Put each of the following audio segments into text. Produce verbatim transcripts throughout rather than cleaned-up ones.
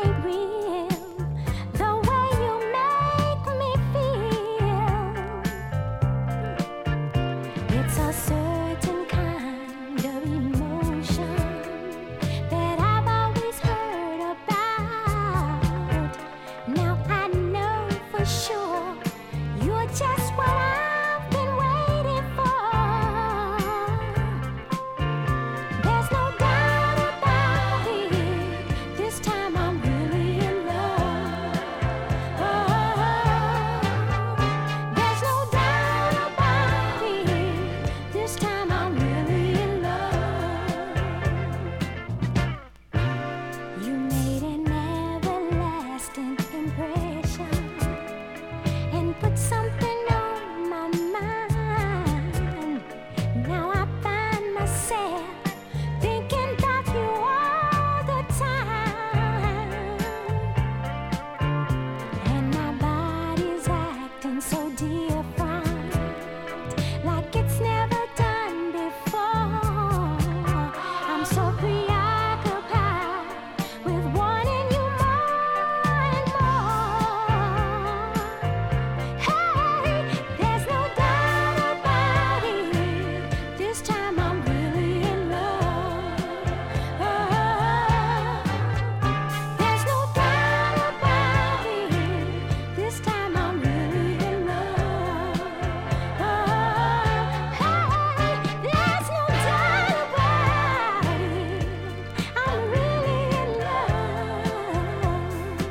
ain't real. The way you make me feel, it's a certain kind of emotion that I've always heard about. Now I know for sure you're just what I've been waiting for. There's no doubt about it. This time I'm really in love. Oh, there's no doubt about it. This time I'm really in love. You made an everlasting impression and put something on my mind. Now I find myself thinking about you all the time, and my body's acting so different, like it's never done before. I'm so preoccupied with wanting you more and more. Hey, there's no doubt about it. This time I'm really in love. Oh, there's no doubt about it. This time I'm really in love. Oh, hey, there's no doubt about it. I'm really in love.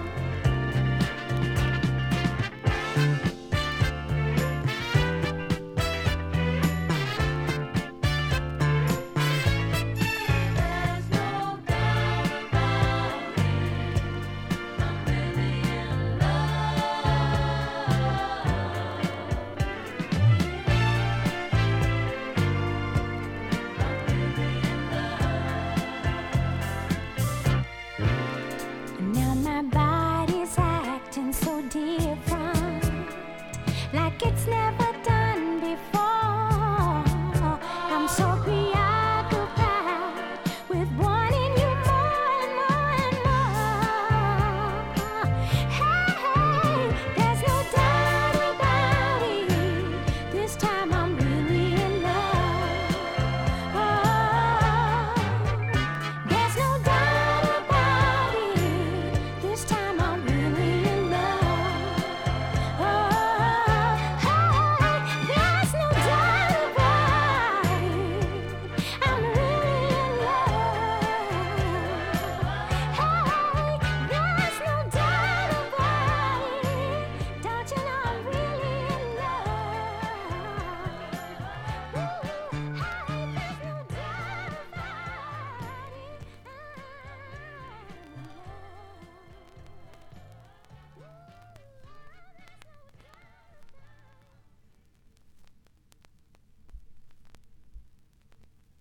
There's no doubt about it. I'm really in love. Now my body